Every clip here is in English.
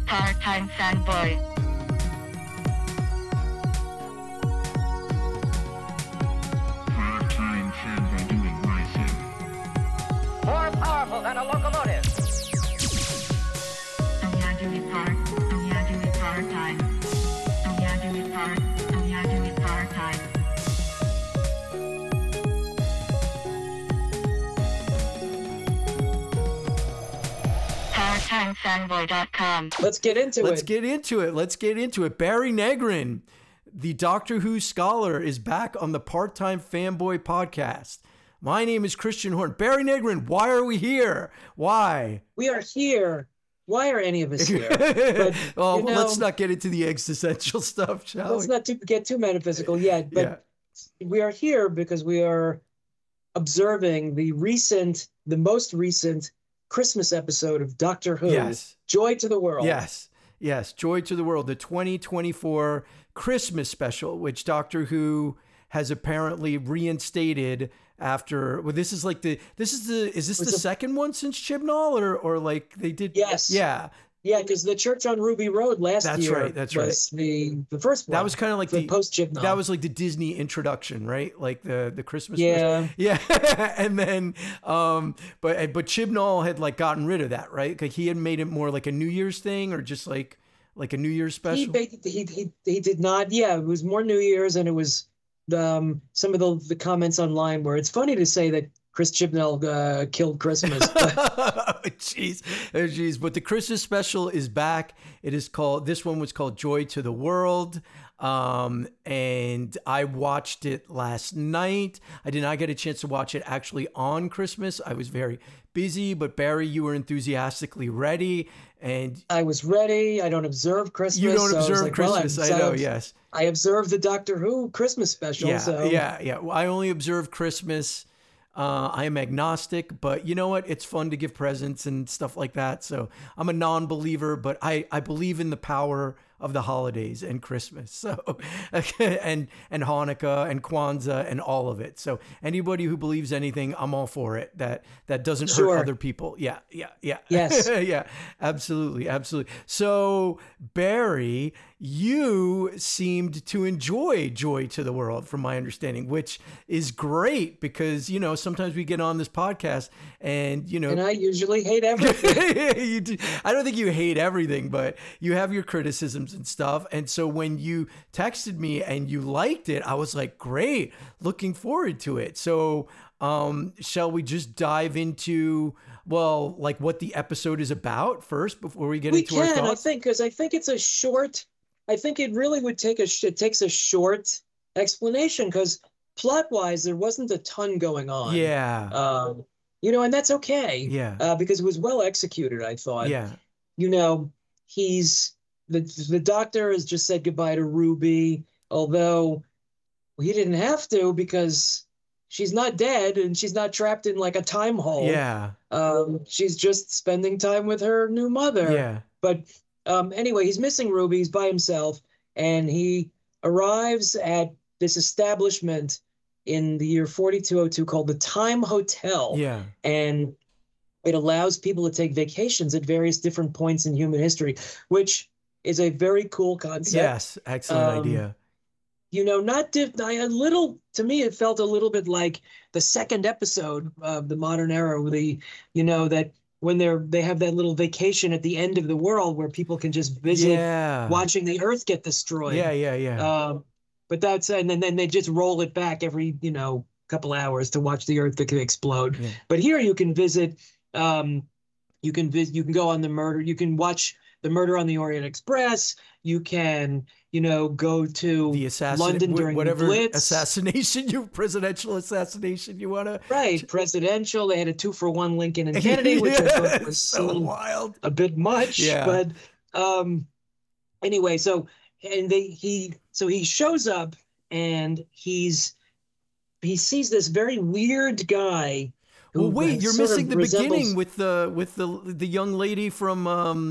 Part-time fanboy. Part-time fanboy doing my thing. More powerful than a locomotive. Oh yeah, do it part. Oh yeah, do it part-time. Oh yeah, do it part. Oh yeah, do it part-time. ParttimeFanboy.com. Let's get into Let's it. get into it. Barry Negrin, the Doctor Who scholar, is back on the Part-Time Fanboy podcast. My name is Christian Horn. Barry Negrin, why are we here? Why? We are here. Why are any of us here? But, Oh, you know, let's not get into the existential stuff, shall let's we? not get too metaphysical yet. But we are here because we are observing the most recent Christmas episode of Doctor Who. Yes. Joy to the World. Yes. Joy to the World, the 2024 Christmas special, which Doctor Who has apparently reinstated after. Well, is this the second one since Chibnall, or like they did? Yes. Yeah. Yeah, because the church on Ruby Road last year That's was the first one. That was kind of like the post Chibnall. That was like the Disney introduction, right? Like the Christmas. Yeah. Special. Yeah. And then, but Chibnall had like gotten rid of that, right? Like he had made it more like a New Year's thing, or just like a New Year's special. He did not. Yeah, it was more New Year's, and it was some of the comments online where it's funny to say that Chris Chibnall killed Christmas. Jeez. But the Christmas special is back. This one was called Joy to the World. And I watched it last night. I did not get a chance to watch it actually on Christmas. I was very busy, but Barry, you were enthusiastically ready. And I was ready. I don't observe Christmas. You don't so observe like, Christmas. Well, I know. Yes. I observe the Doctor Who Christmas special. Yeah. Well, I only observe Christmas. I am agnostic, but you know what? It's fun to give presents and stuff like that. So I'm a non-believer, but I believe in the power of the holidays and Christmas. So, and Hanukkah and Kwanzaa and all of it. So anybody who believes anything, I'm all for it. That doesn't hurt other people. Yeah. Yes. Yeah, absolutely. So Barry, you seemed to enjoy Joy to the World, from my understanding, which is great because, you know, sometimes we get on this podcast and, you know. And I usually hate everything. You do. I don't think you hate everything, but you have your criticisms and stuff. And so when you texted me and you liked it, I was like, great, looking forward to it. So shall we just dive into, well, like what the episode is about first before we get into our thoughts? I think it's a short. I think it really would it takes a short explanation because plot-wise, there wasn't a ton going on. Yeah. You know, and that's okay. Yeah. Because it was well executed, I thought. Yeah. You know, the Doctor has just said goodbye to Ruby, although he didn't have to because she's not dead and she's not trapped in like a time hole. Yeah. She's just spending time with her new mother. Yeah. But anyway, he's missing Ruby. He's by himself, and he arrives at this establishment in the year 4202 called the Time Hotel. Yeah. And it allows people to take vacations at various different points in human history, which is a very cool concept. Yes, excellent idea. You know, to me, it felt a little bit like the second episode of the modern era, that when they have that little vacation at the end of the world where people can just visit, watching the Earth get destroyed. Yeah. But and then they just roll it back every couple hours to watch the Earth explode. Yeah. But here you can visit. You can go on the murder. You can watch the Murder on the Orient Express. You can, go to the London during whatever the Blitz. Presidential assassination you want to. Right, presidential. They had a 2-for-1 Lincoln and Kennedy, which I thought was so wild, a bit much. Yeah. But anyway, he shows up and he sees this very weird guy. Well, wait, you're missing the beginning with the young lady from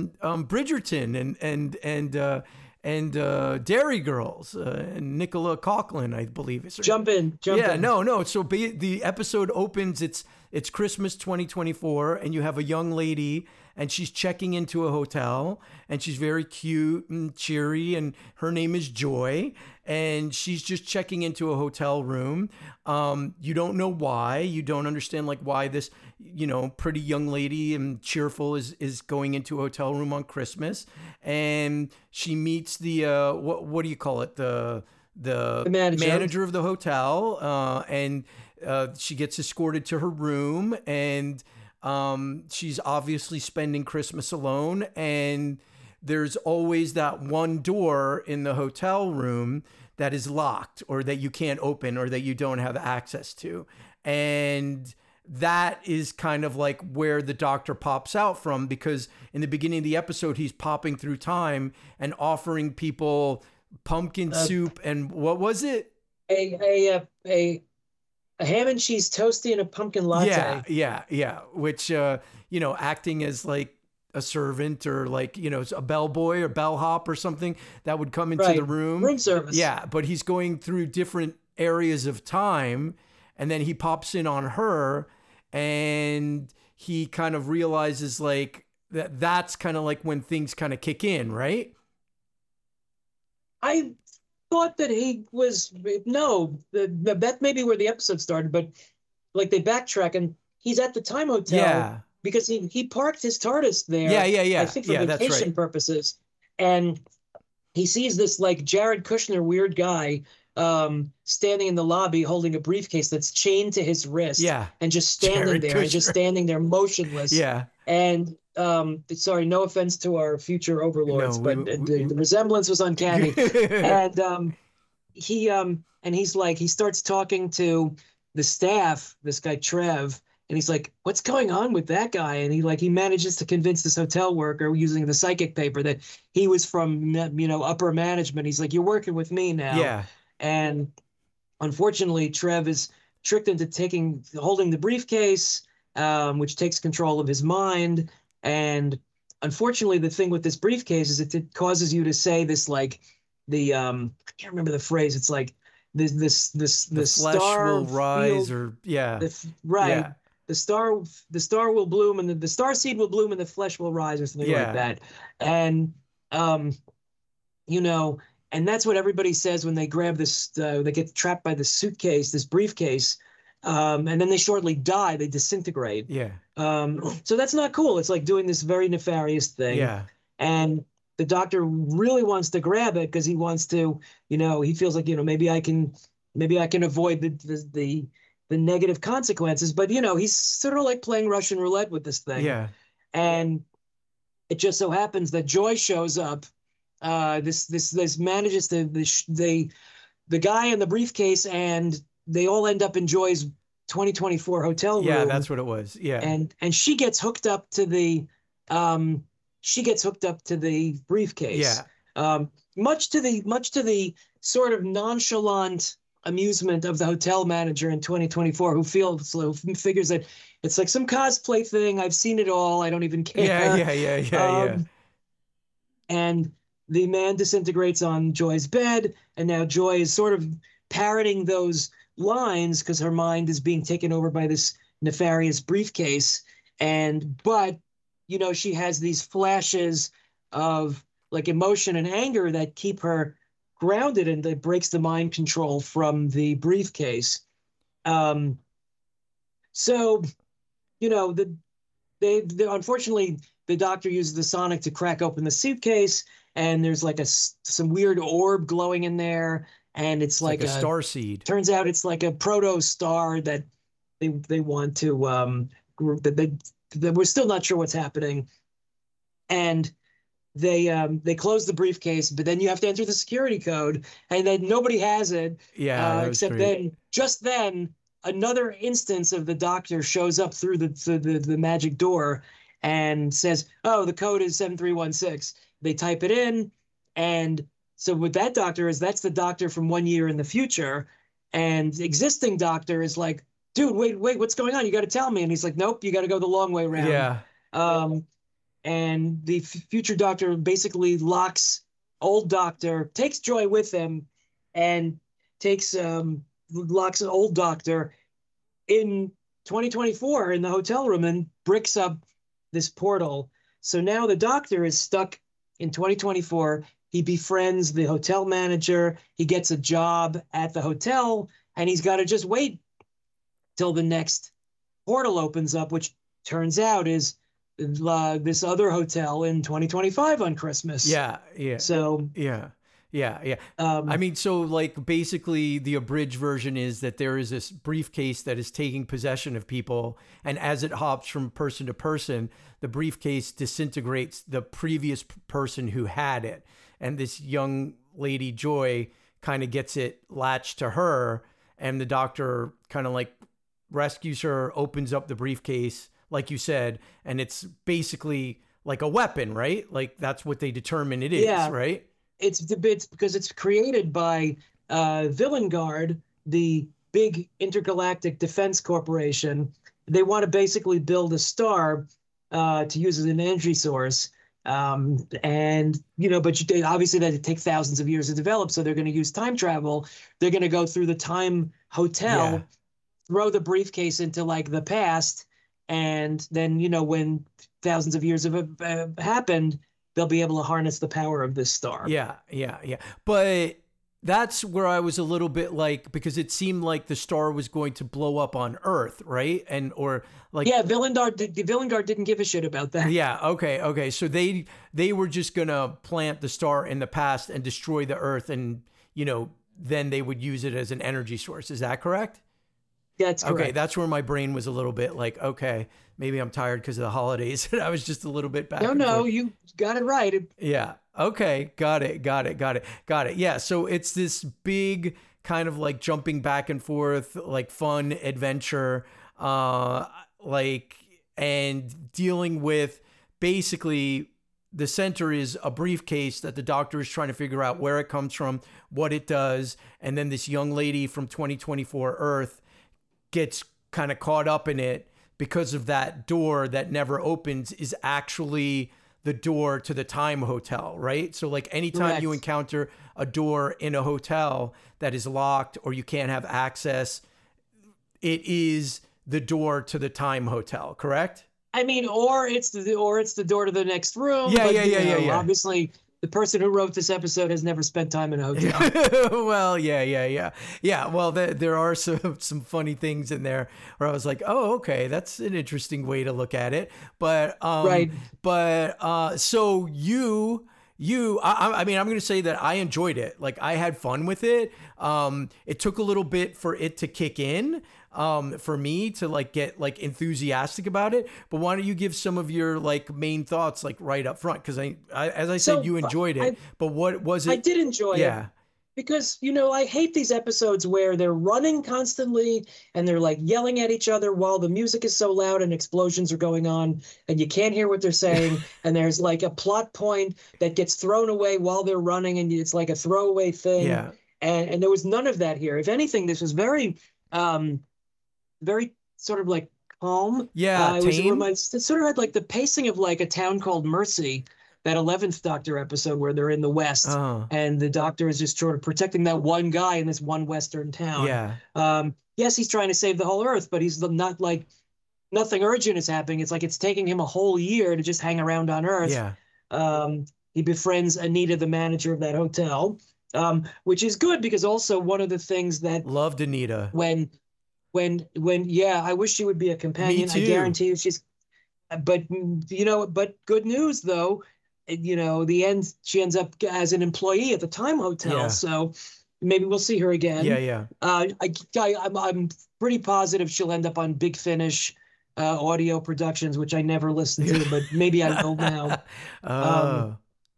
Bridgerton and Dairy Girls and Nicola Coughlan, I believe is her. Jump in. No. So the episode opens. It's Christmas 2024, and you have a young lady and she's checking into a hotel, and she's very cute and cheery, and her name is Joy, and she's just checking into a hotel room. You don't know why. You don't understand like why this, pretty young lady and cheerful is going into a hotel room on Christmas, and she meets the what do you call it, the manager of the hotel, and she gets escorted to her room, and she's obviously spending Christmas alone, and there's always that one door in the hotel room that is locked, or that you can't open, or that you don't have access to. And that is kind of like where the doctor pops out from, because in the beginning of the episode, he's popping through time and offering people pumpkin soup and what was it? A ham and cheese toasty and a pumpkin latte. Yeah. Which, acting as like a servant, or like, a bellboy or bellhop or something that would come into the room. Room service. Yeah, but he's going through different areas of time, and then he pops in on her, and he kind of realizes like that's kind of like when things kind of kick in, right? I thought that he was, that may be where the episode started, but like they backtrack and he's at the Time Hotel. Yeah. Because he parked his TARDIS there. Yeah. I think for that's vacation right. purposes. And he sees this like Jared Kushner weird guy standing in the lobby holding a briefcase that's chained to his wrist. Yeah. And just standing there motionless. Yeah. And sorry, no offense to our future overlords, but the resemblance was uncanny. And he's like, he starts talking to the staff, this guy Trev, and he's like, what's going on with that guy? And he manages to convince this hotel worker using the psychic paper that he was from, upper management. He's like, you're working with me now. Yeah. And unfortunately, Trev is tricked into holding the briefcase, which takes control of his mind. And unfortunately, the thing with this briefcase is it causes you to say this, like I can't remember the phrase. It's like the flesh will rise, or right. The star will bloom, and the star seed will bloom, and the flesh will rise, or something like that. And and that's what everybody says when they grab this. They get trapped by this briefcase, and then they shortly die. They disintegrate. Yeah. So that's not cool. It's like doing this very nefarious thing. Yeah. And the doctor really wants to grab it because he wants to. He feels like maybe I can avoid the negative consequences, but he's sort of like playing Russian roulette with this thing. Yeah. And it just so happens that Joy shows up. This manages to the guy in the briefcase, and they all end up in Joy's 2024 hotel room. Yeah, that's what it was. Yeah. And she gets hooked up to the briefcase. Yeah. Much to the sort of nonchalant amusement of the hotel manager in 2024, who figures that it's like some cosplay thing. I've seen it all. I don't even care. Yeah. And the man disintegrates on Joy's bed, and now Joy is sort of parroting those lines because her mind is being taken over by this nefarious briefcase. But she has these flashes of like emotion and anger that keep her grounded, and that breaks the mind control from the briefcase. So, unfortunately, the doctor uses the sonic to crack open the suitcase, and there's like some weird orb glowing in there, and it's like a star seed. Turns out it's like a proto star that they want to that we're still not sure what's happening, and they close the briefcase, but then you have to enter the security code, and then nobody has it. Yeah, except then another instance of the doctor shows up through the magic door and says, "Oh, the code is 7316." They type it in, and so what that doctor is, that's the doctor from 1 year in the future, and the existing doctor is like, "Dude, wait, what's going on? You got to tell me." And he's like, "Nope, you got to go the long way around." Yeah. And the future doctor basically locks old doctor, takes Joy with him, and locks an old doctor in 2024 in the hotel room and bricks up this portal. So now the doctor is stuck in 2024. He befriends the hotel manager. He gets a job at the hotel, and he's got to just wait till the next portal opens up, which turns out is this other hotel in 2025 on Christmas. Yeah, yeah. So Yeah. Yeah, yeah. Um, I mean, so like basically the abridged version is that there is this briefcase that is taking possession of people. And as it hops from person to person, the briefcase disintegrates the previous person who had it. And this young lady, Joy, kind of gets it latched to her. And the doctor kind of like rescues her, opens up the briefcase, like you said. And it's basically like a weapon, right? Like that's what they determine it is, Yeah. right? it's because it's created by Villengard, the big intergalactic defense corporation. They want to basically build a star to use as an energy source. And, but obviously that would take thousands of years to develop. So they're going to use time travel. They're going to go through the time hotel, Yeah. throw the briefcase into like the past. And then, when thousands of years have happened, they'll be able to harness the power of this star. Yeah, yeah, yeah. But that's where I was a little bit like, because it seemed like the star was going to blow up on Earth, right? Or like, Yeah, Villengard didn't give a shit about that. yeah, okay. So they were just gonna plant the star in the past and destroy the Earth, and then they would use it as an energy source. Is that correct? That's correct. Okay, that's where my brain was a little bit like, okay, maybe I'm tired because of the holidays. I was just a little bit back. No, you got it right. Yeah. Okay. Got it. Yeah. So it's this big kind of like jumping back and forth, like fun adventure, and dealing with basically the center is a briefcase that the doctor is trying to figure out where it comes from, what it does. And then this young lady from 2024 Earth gets kind of caught up in it because of that door that never opens is actually the door to the time hotel, right? So like anytime Correct. you encounter a door in a hotel that is locked or you can't have access, it is the door to the time hotel, correct? I mean, or it's the door to the next room. Yeah, but, yeah. Obviously, the person who wrote this episode has never spent time in a hotel. Well, yeah. Well, there are some funny things in there where I was like, oh, okay, that's an interesting way to look at it. But Right. So I mean, I'm going to say that I enjoyed it. Like I had fun with it. It took a little bit for it to kick in, for me to like get like enthusiastic about it. But why don't you give some of your like main thoughts like right up front? Because as I said, So, you enjoyed it. But what was it? I did enjoy it. Yeah. Because, I hate these episodes where they're running constantly and they're like yelling at each other while the music is so loud and explosions are going on and you can't hear what they're saying. And there's like a plot point that gets thrown away while they're running and it's like a throwaway thing. Yeah. And there was none of that here. If anything, this was very, very sort of like calm. Yeah, It tame. sort of had like the pacing of like A Town Called Mercy, that 11th Doctor episode where they're in the West and the Doctor is just sort of protecting that one guy in this one Western town. Yeah. Yes, he's trying to save the whole Earth, but he's not like nothing urgent is happening. It's like it's taking him a whole year to just hang around on Earth. Yeah. He befriends Anita, the manager of that hotel, which is good because also one of the things that Loved Anita. when I wish she would be a companion. Me too. I guarantee you she's, but good news though, the end, she ends up as an employee at the Time Hotel. Yeah. So maybe we'll see her again. Yeah. I'm pretty positive she'll end up on Big Finish audio productions, which I never listened to, but maybe I will now. Oh.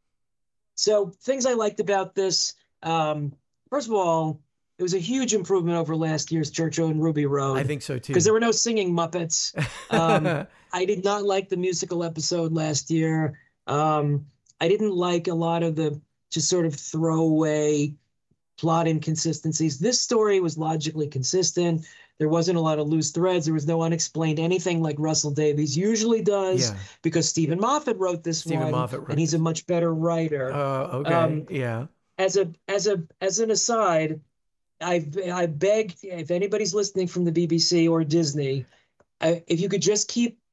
So things I liked about this, first of all, it was a huge improvement over last year's Churchill and Ruby Road. I think so too. Because there were no singing Muppets. I did not like the musical episode last year. I didn't like a lot of the just sort of throwaway plot inconsistencies. This story was logically consistent. There wasn't a lot of loose threads. There was no unexplained anything like Russell Davies usually does, because Stephen Moffat wrote this one, and he's a much better writer. Okay. Yeah. As an aside, I beg, if anybody's listening from the BBC or Disney, if you could just keep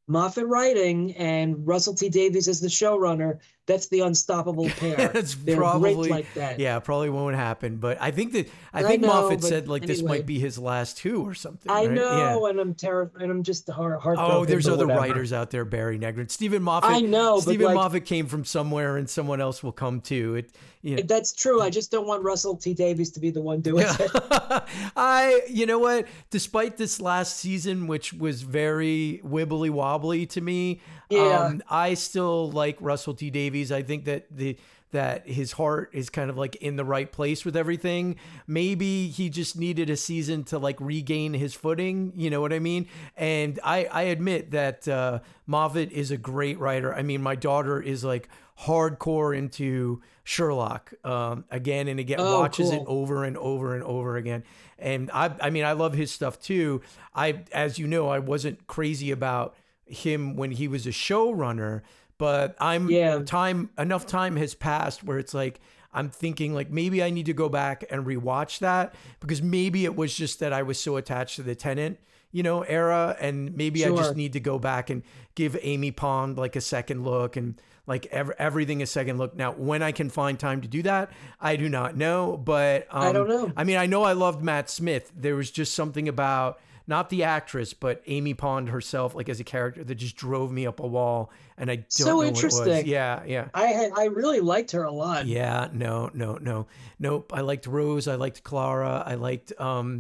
Moffat writing and Russell T Davies as the showrunner, that's the unstoppable pair. That's They're probably great like that. yeah, probably won't happen. But I think I think know, Moffat but said like this anyway. might be his last two or something. I right? know, Yeah. and I'm terrified, and I'm just heartbroken. Oh, there's but other whatever. writers out there, Barry Negrin, Stephen Moffat. I know, but Stephen like, Moffat came from somewhere, and someone else will come too. that's true. I just don't want Russell T Davies to be the one doing it. You know what? Despite this last season, which was very wibbly wobbly to me, Yeah. I still like Russell T Davies. I think that his heart is kind of like in the right place with everything. Maybe he just needed a season to like regain his footing. You know what I mean? And I admit that Moffat is a great writer. I mean, my daughter is like hardcore into Sherlock again and again, watches it over and over and over again. And I mean, I love his stuff too. As you know, I wasn't crazy about him when he was a showrunner, but enough time has passed where it's like, I'm thinking like maybe I need to go back and rewatch that, because maybe it was just that I was so attached to the Tennant, era. And maybe I just need to go back and give Amy Pond like a second look and like everything a second look. Now, when I can find time to do that, I do not know, but I don't know. I mean, I know I loved Matt Smith. There was just something about not the actress, but Amy Pond herself, like as a character, that just drove me up a wall, and I don't know what it was. Yeah. I really liked her a lot. Yeah, nope. I liked Rose. I liked Clara. I liked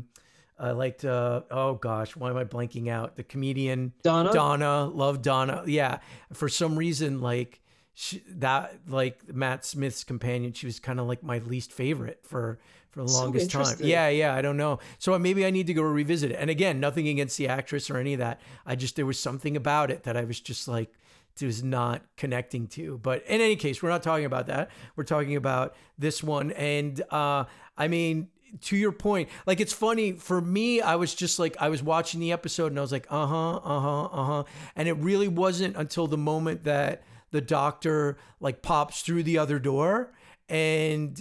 oh gosh, why am I blanking out? The comedian Donna. Loved Donna. Yeah, for some reason, like Matt Smith's companion, she was kind of like my least favorite for the longest time. Yeah, I don't know. So maybe I need to go revisit it. And again, nothing against the actress or any of that. There was something about it that I was just like, was not connecting to. But in any case, we're not talking about that. We're talking about this one. And I mean, to your point, like, it's funny for me, I was just like, I was watching the episode and I was like, and it really wasn't until the moment that the doctor like pops through the other door and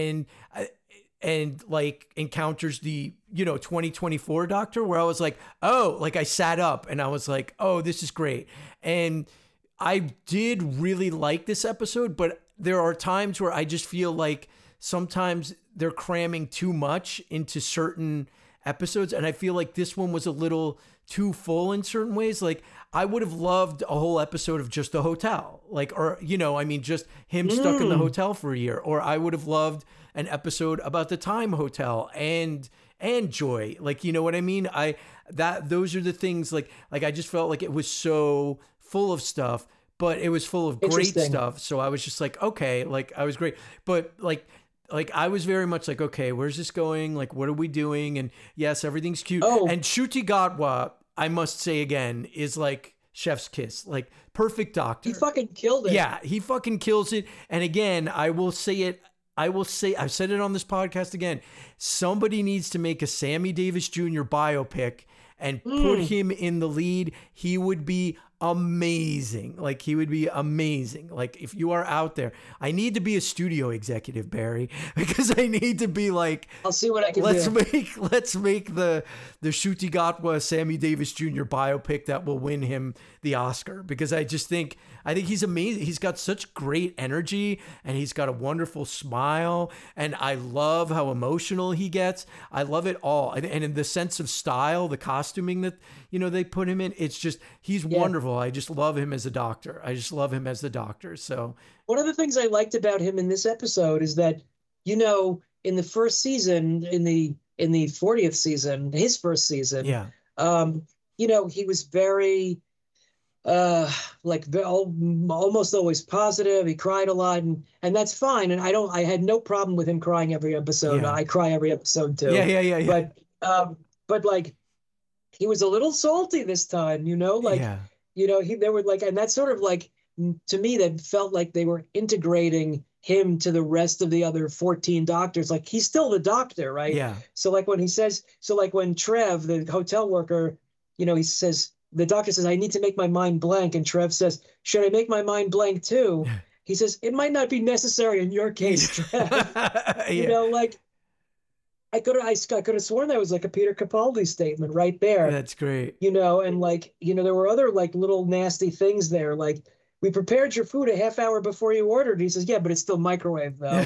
like encounters the 2024 doctor, where I was like, oh, like I sat up and I was like, oh, this is great. And I did really like this episode, but there are times where I just feel like sometimes they're cramming too much into certain episodes, and I feel like this one was a little too full in certain ways. Like, I would have loved a whole episode of just the hotel, like, or just him stuck in the hotel for a year. Or I would have loved an episode about the Time Hotel and Joy. Like, you know what I mean? Those are the things, like I just felt like it was so full of stuff, but it was full of great stuff. So I was just like, okay, like I was great, but like I was very much like, okay, where's this going? Like, what are we doing? And yes, everything's cute. Oh. And Ncuti Gatwa, I must say again, is like chef's kiss, like perfect doctor. He fucking killed it. Yeah, he fucking kills it. And again, I've said it on this podcast again, somebody needs to make a Sammy Davis Jr. biopic and put him in the lead. He would be amazing. Like, he would be amazing. Like, if you are out there, I need to be a studio executive, Barry, because I need to be like, I'll see what I can do. Let's make the Ncuti Gatwa Sammy Davis Jr. biopic that will win him the Oscar, because I think he's amazing. He's got such great energy and he's got a wonderful smile, and I love how emotional he gets. I love it all. And in the sense of style, the costuming that, they put him in, it's just, he's wonderful. I just love him as a doctor. So one of the things I liked about him in this episode is that, in the first season, in the 40th season, his first season, he was very, almost always positive. He cried a lot, and that's fine. And I had no problem with him crying every episode. Yeah. I cry every episode too. Yeah. But like, he was a little salty this time, they were like, and that's sort of like, to me, that felt like they were integrating him to the rest of the other 14 doctors. Like, he's still the doctor, right? Yeah. So like when Trev, the hotel worker, he says, the doctor says, I need to make my mind blank. And Trev says, should I make my mind blank too? He says, it might not be necessary in your case, Trev. I could have sworn that was like a Peter Capaldi statement right there. That's great. And like, there were other like little nasty things there. Like, we prepared your food a half hour before you ordered. He says, yeah, but it's still microwave though.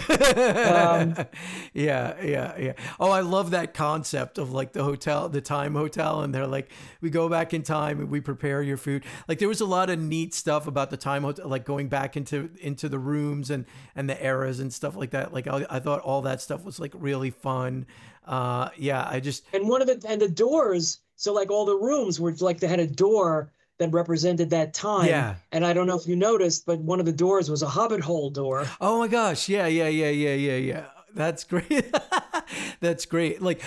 Yeah. Oh, I love that concept of like the time hotel, and they're like, we go back in time and we prepare your food. Like, there was a lot of neat stuff about the time hotel, like going back into the rooms and the eras and stuff like that. Like, I thought all that stuff was like really fun. Yeah, I just And the doors, so like all the rooms were like, they had a door that represented that time. Yeah. And I don't know if you noticed, but one of the doors was a hobbit hole door. Oh my gosh. Yeah. That's great. That's great. Like,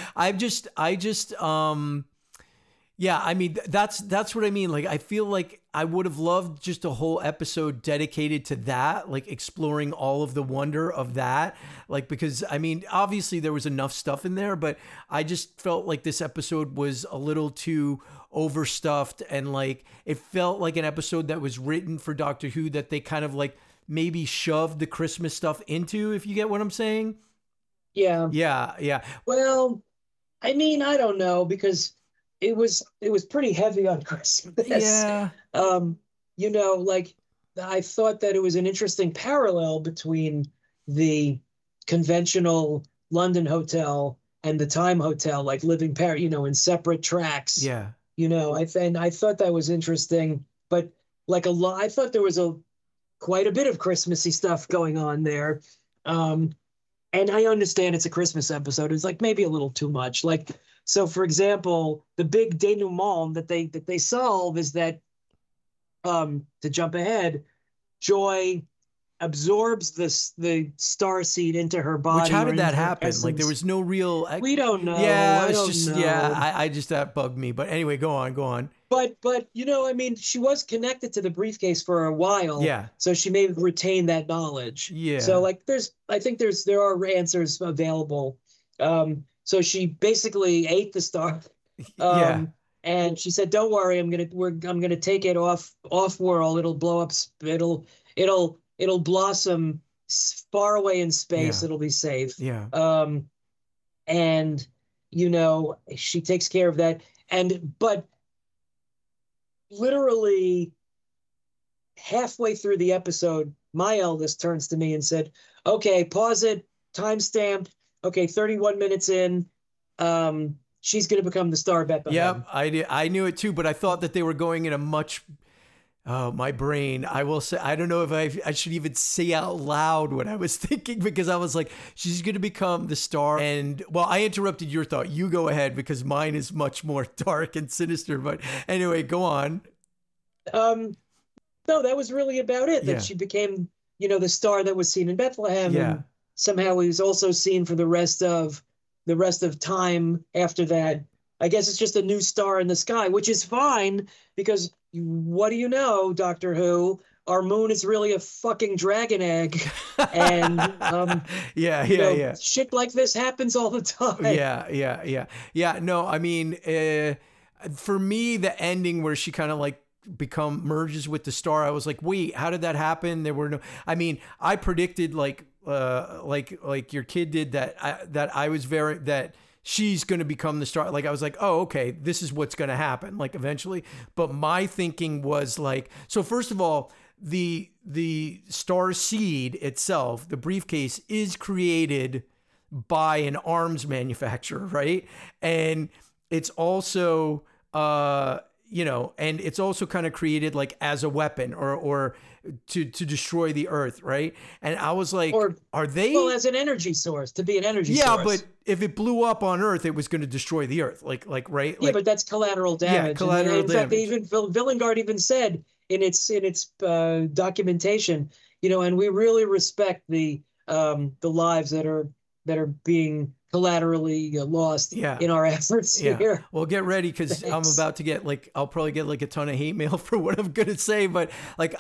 yeah, I mean, that's what I mean. Like, I feel like I would have loved just a whole episode dedicated to that, like exploring all of the wonder of that. Like, because I mean, obviously there was enough stuff in there, but I just felt like this episode was a little too overstuffed, and like it felt like an episode that was written for Doctor Who that they kind of like maybe shoved the Christmas stuff into, if you get what I'm saying. Yeah. Yeah. Well, I mean, I don't know, because it was pretty heavy on Christmas. Yeah. Like, I thought that it was an interesting parallel between the conventional London hotel and the Time Hotel, like living in separate tracks. Yeah. I thought that was interesting, but like I thought there was quite a bit of Christmassy stuff going on there. And I understand it's a Christmas episode. It's like maybe a little too much. Like, so for example, the big denouement that they solve is that, to jump ahead, Joy absorbs the star seed into her body. Which, how did into that her happen? essence. Like, there was no real. We don't know. Yeah, I it's don't just know. I just, that bugged me. But anyway, go on. But I mean, she was connected to the briefcase for a while. Yeah. So she may have retained that knowledge. Yeah. So like, I think there are answers available. So she basically ate the star. Yeah. And she said, "Don't worry, I'm gonna take it off world. It'll blow up. It'll blossom far away in space. Yeah. It'll be safe." Yeah. And she takes care of that. But literally halfway through the episode, my eldest turns to me and said, "Okay, pause it. Timestamp. Okay, 31 minutes in. She's going to become the star of Bethlehem." Yep, I knew it too, but I thought that they were going in a much. Oh, my brain. I will say, I don't know if I should even say out loud what I was thinking, because I was like, she's going to become the star. And well, I interrupted your thought. You go ahead, because mine is much more dark and sinister. But anyway, go on. No, that was really about it. Yeah. That she became, the star that was seen in Bethlehem. Yeah. And somehow he was also seen for the rest of time after that. I guess it's just a new star in the sky, which is fine, because what do you know, Doctor Who? Our moon is really a fucking dragon egg. And yeah. Shit like this happens all the time. Yeah. No, I mean, for me, the ending where she kind of like merges with the star, I was like, wait, how did that happen? There were no, I mean, I predicted like your kid did that she's going to become the star. Like, I was like, oh, okay, this is what's going to happen, like, eventually. But my thinking was like, so first of all, the star seed itself, the briefcase, is created by an arms manufacturer, right? And it's also, and it's also kind of created like as a weapon or to destroy the earth, right? And I was like, are they? Well, as an energy source, to be an energy source. Yeah, but if it blew up on Earth, it was going to destroy the Earth, like right? Yeah, but that's collateral damage. Yeah, collateral in fact, damage. Villengard even said in its documentation, and we really respect the lives that are being collaterally lost in our efforts here. Well, get ready, because I'm about to get I'll probably get like a ton of hate mail for what I'm going to say, but like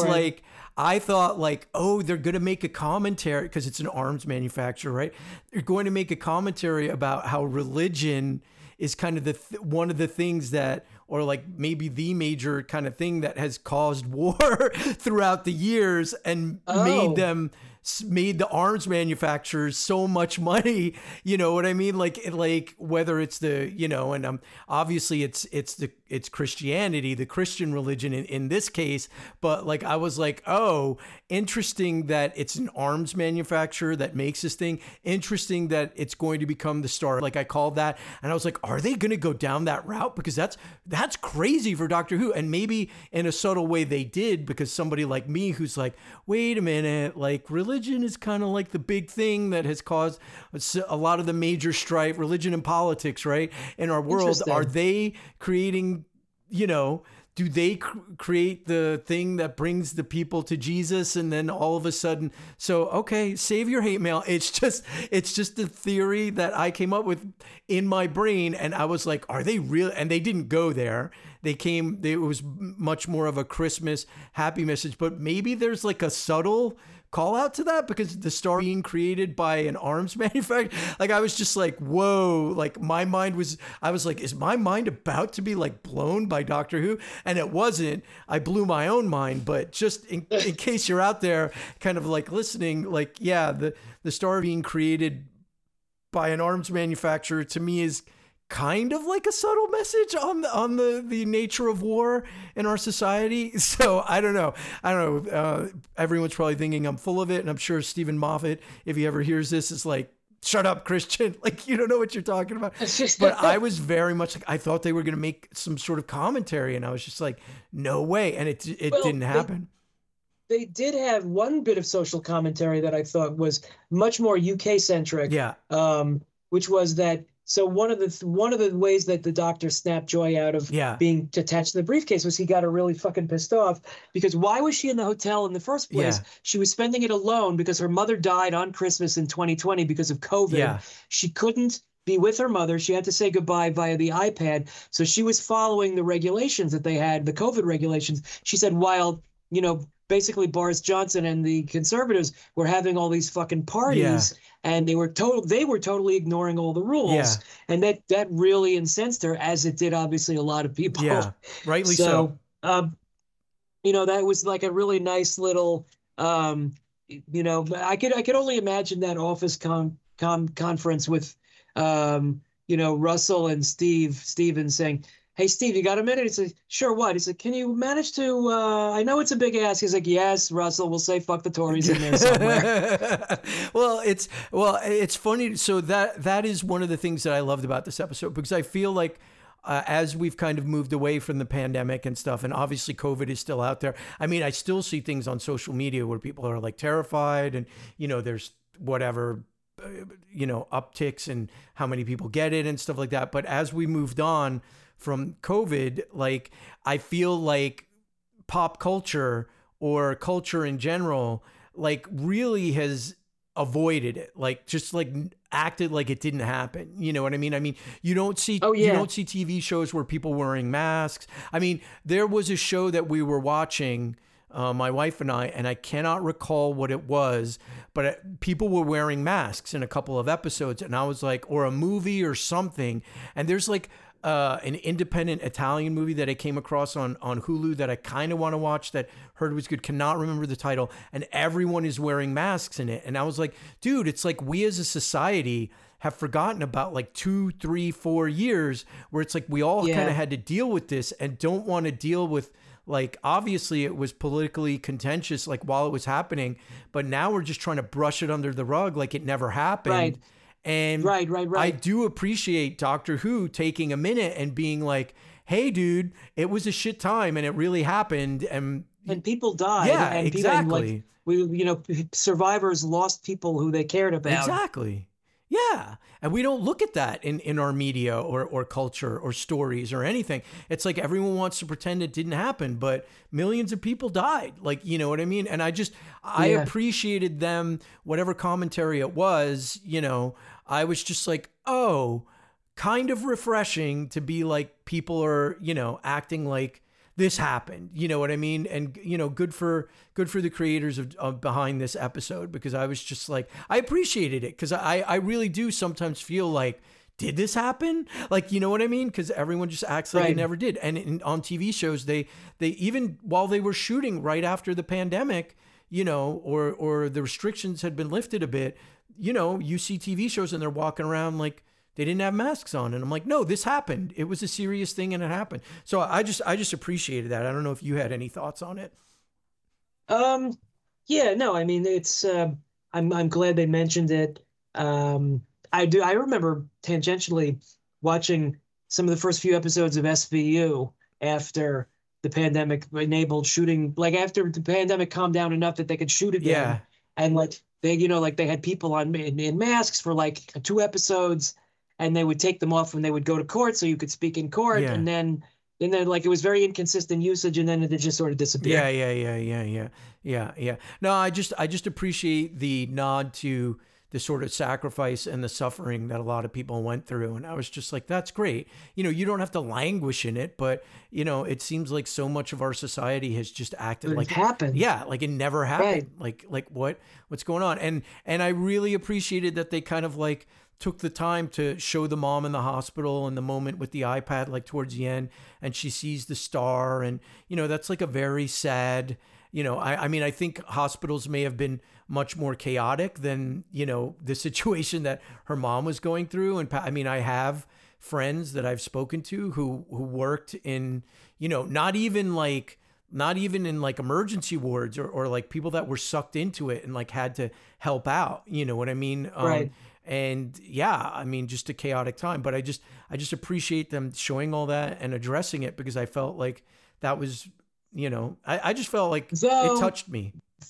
I thought like, oh, they're going to make a commentary, because it's an arms manufacturer, right? They're going to make a commentary about how religion is kind of one of the things that, or like maybe the major kind of thing that has caused war throughout the years and made them made the arms manufacturers so much money. You know what I mean? Like whether it's the, you know, and obviously it's Christianity, the Christian religion in this case. But like, I was like, oh, interesting that it's an arms manufacturer that makes this thing. Interesting that it's going to become the star. Like I called that, and I was like, are they going to go down that route? Because that's crazy for Doctor Who. And maybe in a subtle way they did, because somebody like me who's like, wait a minute, like religion is kind of like the big thing that has caused a lot of the major strife, religion and politics, right? In our world, are they creating, you know, do they create the thing that brings the people to Jesus? And then all of a sudden, so, okay, save your hate mail. It's just the theory that I came up with in my brain. And I was like, are they real? And they didn't go there. It was much more of a Christmas happy message, but maybe there's like a subtle call out to that, because the star being created by an arms manufacturer. Like I was just like, whoa, like I was like, is my mind about to be like blown by Doctor Who? And it wasn't. I blew my own mind, but just in case you're out there kind of like listening, like, yeah, the star being created by an arms manufacturer to me is kind of like a subtle message on the nature of war in our society. So I don't know. Everyone's probably thinking I'm full of it, and I'm sure Stephen Moffat, if he ever hears this, is like, shut up, Christian. Like, you don't know what you're talking about. But I was very much like, I thought they were going to make some sort of commentary, and I was just like, no way. And it didn't happen. They did have one bit of social commentary that I thought was much more UK centric. Yeah. Which was that. So one of the ways that the Doctor snapped joy out of being attached to the briefcase was he got her really fucking pissed off, because why was she in the hotel in the first place? Yeah. She was spending it alone because her mother died on Christmas in 2020 because of COVID. Yeah. She couldn't be with her mother. She had to say goodbye via the iPad. So she was following the regulations that they had, the COVID regulations. She said, while, you know, basically Boris Johnson and the Conservatives were having all these fucking parties, and they were totally ignoring all the rules, and that really incensed her, as it did obviously a lot of people. Yeah, rightly so. You know, that was like a really nice little, you know, I could only imagine that office conference with, you know, Russell and Steven saying, hey, Steve, you got a minute? He said, sure, what? He said, can you manage to, I know it's a big ask. He's like, yes, Russell, we'll say fuck the Tories in there somewhere. Well, it's funny. So that is one of the things that I loved about this episode, because I feel like as we've kind of moved away from the pandemic and stuff, and obviously COVID is still out there. I mean, I still see things on social media where people are like terrified, and, you know, there's whatever, you know, upticks and how many people get it and stuff like that. But as we moved on from COVID, like, I feel like pop culture or culture in general, like, really has avoided it, like, just like acted like it didn't happen. You know what I mean? I mean, you don't see TV shows where people wearing masks. I mean, there was a show that we were watching, my wife and I cannot recall what it was, but people were wearing masks in a couple of episodes, and I was like, or a movie or something. And there's like an independent Italian movie that I came across on Hulu that I kind of want to watch, that heard was good, cannot remember the title, and everyone is wearing masks in it. And I was like, dude, it's like we as a society have forgotten about like 2, 3, 4 years where it's like we all kind of had to deal with this and don't want to deal with, like, obviously it was politically contentious, like, while it was happening, but now we're just trying to brush it under the rug like it never happened. Right. And right. I do appreciate Doctor Who taking a minute and being like, hey, dude, it was a shit time and it really happened. And people died. Yeah, and exactly. Survivors lost people who they cared about. Exactly. Yeah. And we don't look at that in our media or culture or stories or anything. It's like everyone wants to pretend it didn't happen, but millions of people died. Like, you know what I mean? And I appreciated them, whatever commentary it was, you know, I was just like, oh, kind of refreshing to be like, people are, you know, acting like this happened, you know what I mean? And, you know, good for the creators of behind this episode, because I was just like, I appreciated it, because I really do sometimes feel like, did this happen? Like, you know what I mean? Because everyone just acts like it never did. And on TV shows, they even while they were shooting right after the pandemic, or the restrictions had been lifted a bit, you see TV shows and they're walking around like they didn't have masks on. And I'm like, no, this happened. It was a serious thing and it happened. So I just appreciated that. I don't know if you had any thoughts on it. Yeah, no, I mean, it's, I'm glad they mentioned it. I remember tangentially watching some of the first few episodes of SVU after the pandemic enabled shooting, like after the pandemic calmed down enough that they could shoot again. Yeah. And like they had people in masks for like 2 episodes, and they would take them off when they would go to court so you could speak in court. Yeah. And then like it was very inconsistent usage, and then it just sort of disappeared. Yeah. No, I just appreciate the nod to the sort of sacrifice and the suffering that a lot of people went through. And I was just like, that's great. You don't have to languish in it, but it seems like so much of our society has just acted like it happened. Yeah, like it never happened. Right. Like what's going on? And I really appreciated that they kind of like took the time to show the mom in the hospital and the moment with the iPad, like towards the end, and she sees the star. And, that's like a very sad, I mean, I think hospitals may have been much more chaotic than, the situation that her mom was going through. And I mean, I have friends that I've spoken to who worked in, not even in like emergency wards or like people that were sucked into it and like had to help out, you know what I mean? Right. And yeah, I mean, just a chaotic time, but I just appreciate them showing all that and addressing it, because I felt like that was, I just felt like it touched me.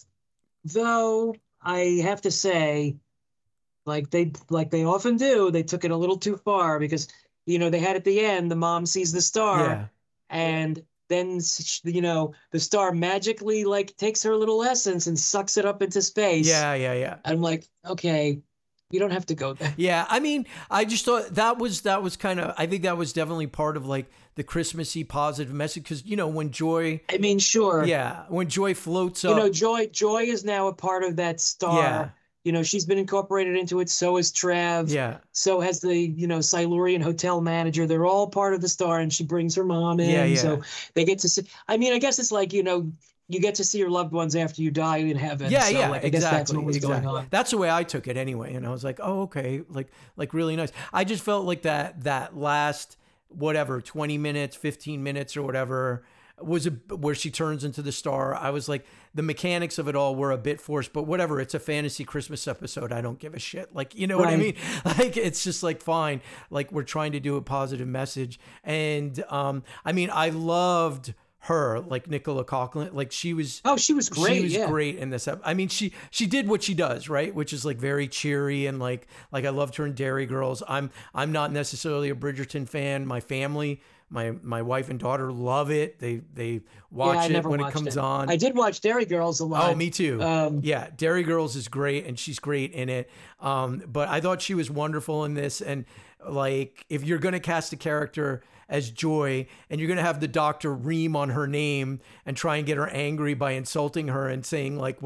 Though I have to say, like they often do, they took it a little too far, because, they had at the end, the mom sees the star, and then, the star magically like takes her little essence and sucks it up into space. Yeah. I'm like, okay, you don't have to go there. Yeah, I mean, I just thought that was kind of, I think that was definitely part of like the Christmassy positive message, because when Joy, I mean, sure, yeah, when Joy floats up, Joy is now a part of that star. Yeah. She's been incorporated into it. So is Trev. Yeah. So has the Silurian hotel manager. They're all part of the star, and she brings her mom in. Yeah. So they get to see. I mean, I guess it's like you get to see your loved ones after you die in heaven. Yeah, so, yeah, like, I guess that's what was going on. That's the way I took it anyway. And I was like, oh, okay, like really nice. I just felt like that last, whatever, 20 minutes, 15 minutes or whatever, was where she turns into the star. I was like, the mechanics of it all were a bit forced, but whatever. It's a fantasy Christmas episode. I don't give a shit. Like, you know what I mean? Like, it's just like, fine. Like, we're trying to do a positive message. And I mean, I loved her, like Nicola Coughlan, like she was great. She was great in this. I mean, she did what she does, right? Which is like very cheery, and like I loved her in Derry Girls. I'm not necessarily a Bridgerton fan. My family, my wife and daughter love it. They watch it when it comes on. I did watch Derry Girls a lot. Oh, me too. Yeah, Derry Girls is great, and she's great in it. But I thought she was wonderful in this. And like, if you're gonna cast a character as Joy, and you're going to have the doctor ream on her name and try and get her angry by insulting her and saying like,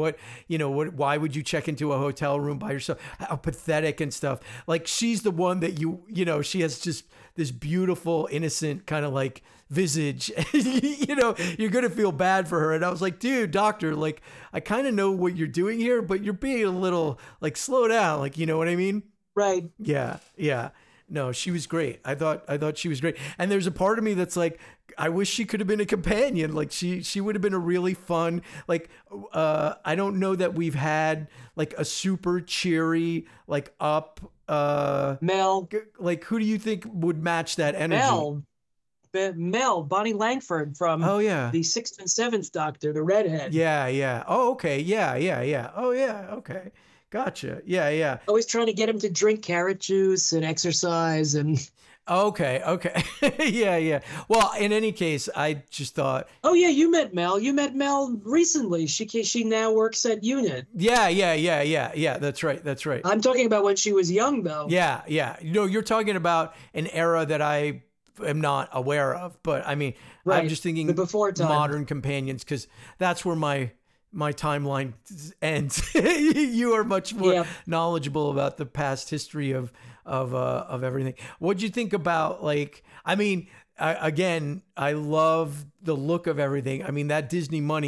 why would you check into a hotel room by yourself? How pathetic and stuff. Like, she's the one that she has just this beautiful, innocent kind of like visage. You're going to feel bad for her. And I was like, dude, doctor, like, I kind of know what you're doing here, but you're being a little like, slow down. Like, you know what I mean? Right. Yeah. No, she was great. I thought she was great. And there's a part of me that's like, I wish she could have been a companion. Like she would have been a really fun, like, I don't know that we've had like a super cheery, like up, Mel. Like, who do you think would match that energy? Mel, Bonnie Langford from the 6th and 7th Doctor, the redhead. Yeah. Oh, okay. Yeah. Oh, yeah. Okay. Gotcha. Yeah. Always trying to get him to drink carrot juice and exercise and. Okay. Yeah. Well, in any case, I just thought. Oh yeah, you met Mel. You met Mel recently. She now works at UNIT. Yeah. That's right. I'm talking about when she was young, though. Yeah. You're talking about an era that I am not aware of, but I mean, I'm just thinking the before time. Modern companions, because that's where my timeline ends. You are much more knowledgeable about the past history of everything. What'd you think about, like, I mean, I love the look of everything. I mean, that Disney money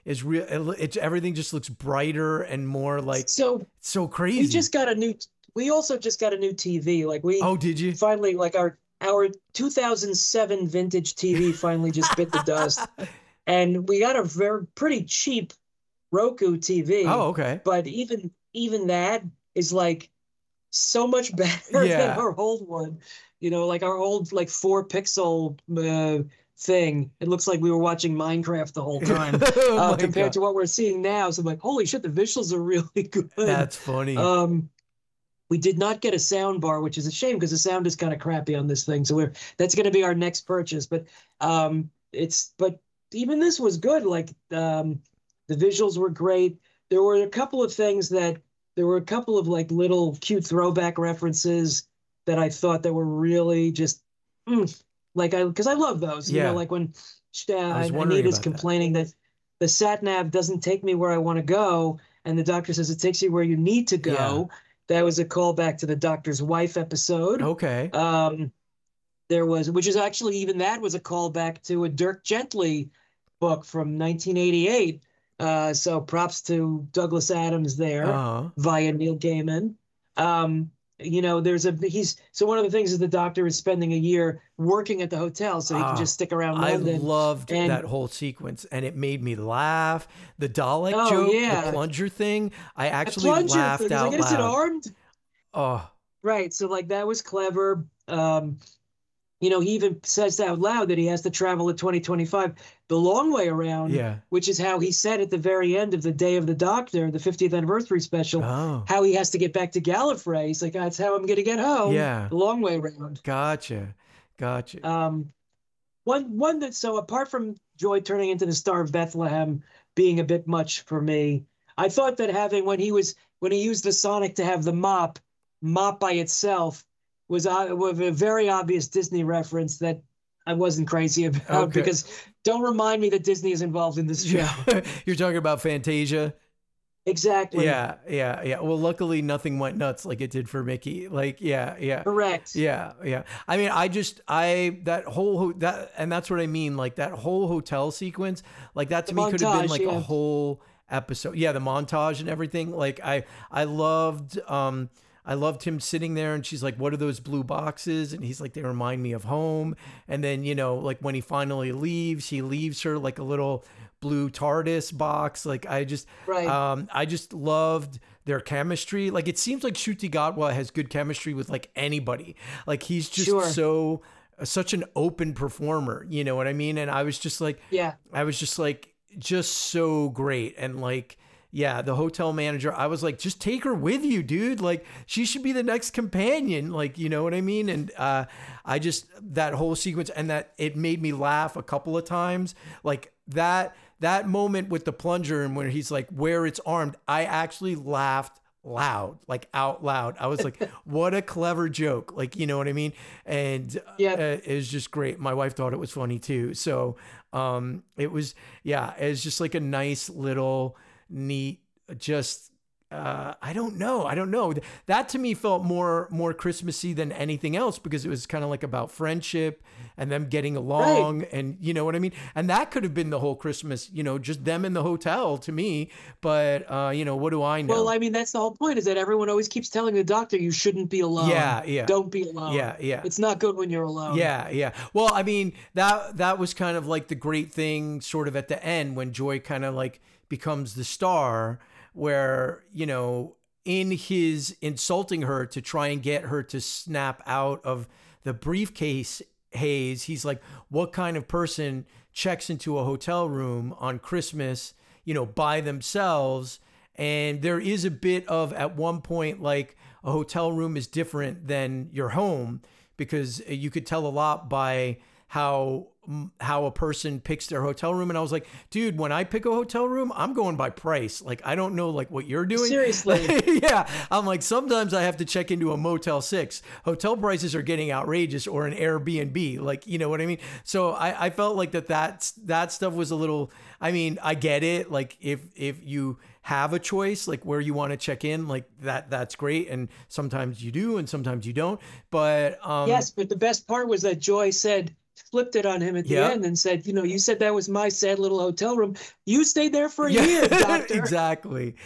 is real. It's everything just looks brighter and more like So so crazy. we also just got a new TV. Like Oh, did you? finally, like our 2007 vintage TV finally just bit the dust. And we got a pretty cheap Roku TV. Oh, okay. But even that is like so much better Yeah. than our old one. You know, like our old like 4 pixel thing. It looks like we were watching Minecraft the whole time Oh my compared God. to what we're seeing now. So I'm like, holy shit, the visuals are really good. That's funny. We did not get a sound bar, which is a shame because the sound is kind of crappy on this thing. So that's going to be our next purchase. But but even this was good. Like the visuals were great. There were a couple of like little cute throwback references that I thought that were really just because I love those. You Yeah. know, like when was wondering Anita's about that. complaining that the sat nav doesn't take me where I want to go, and the doctor says it takes you where you need to go. That was a callback to the Doctor's Wife episode. Okay. There was, which is actually even that was a callback to a Dirk Gently book from 1988. So props to Douglas Adams there Uh-huh. via Neil Gaiman. You know, so one of the things is the Doctor is spending a year working at the hotel, so he can just stick around I London. loved And- that whole sequence, and it made me laugh. The Dalek Oh, joke, yeah. the plunger thing, I A actually plunger laughed thing. He's out like, is it loud. armed? Oh, Right. So like that was clever. You know, he even says out loud that he has to travel at 2025 the long way around, yeah. which is how he said at the very end of the Day of the Doctor, the 50th anniversary special, Oh, how he has to get back to Gallifrey. He's like, that's how I'm going to get home. Yeah. The long way around. gotcha. So apart from Joy turning into the Star of Bethlehem being a bit much for me, I thought that when he used the Sonic to have the mop by itself was a very obvious Disney reference that I wasn't crazy about Okay. because don't remind me that Disney is involved in this show. You're talking about Fantasia? Exactly. Yeah. Well, luckily nothing went nuts like it did for Mickey. Like, yeah. Correct. Yeah. I mean, and that's what I mean. Like that whole hotel sequence, like that to The me could have been montage, like yeah. a whole episode. Yeah. The montage and everything. Like I loved him sitting there and she's like, what are those blue boxes? And he's like, they remind me of home. And then, you know, like when he finally leaves, he leaves her like a little blue TARDIS box. Like I just loved their chemistry. Like it seems like Ncuti Gatwa has good chemistry with like anybody. Like he's just Sure. such an open performer, you know what I mean? And I was just like, just so great. And like, yeah, the hotel manager, I was like, just take her with you, dude. Like she should be the next companion. Like, you know what I mean? And that whole sequence and that it made me laugh a couple of times. Like that moment with the plunger and when he's like, where it's armed, I actually laughed loud, like out loud. I was like, what a clever joke. Like, you know what I mean? And it was just great. My wife thought it was funny too. So it was just like a nice little neat, just I don't know. That to me felt more Christmassy than anything else because it was kind of like about friendship and them getting along, right. And you know what I mean? And that could have been the whole Christmas, you know, just them in the hotel to me. But you know, what do I know? Well, I mean, that's the whole point is that everyone always keeps telling the Doctor you shouldn't be alone. Yeah. Don't be alone. Yeah. It's not good when you're alone. Yeah. Well, I mean, that was kind of like the great thing sort of at the end when Joy kind of like becomes the star where, you know, in his insulting her to try and get her to snap out of the briefcase haze, he's like, what kind of person checks into a hotel room on Christmas, you know, by themselves? And there is a bit of, at one point, like a hotel room is different than your home because you could tell a lot by how a person picks their hotel room. And I was like, dude, when I pick a hotel room, I'm going by price. Like, I don't know like what you're doing. Seriously. Yeah. I'm like, sometimes I have to check into a Motel 6. Hotel prices are getting outrageous, or an Airbnb. Like, you know what I mean? So I felt like that stuff was a little, I mean, I get it. Like if you have a choice, like where you want to check in, like that's great. And sometimes you do, and sometimes you don't. But yes, but the best part was that Joy said, flipped it on him at the Yeah. end and said, you said that was my sad little hotel room. You stayed there for a year, doctor. Exactly.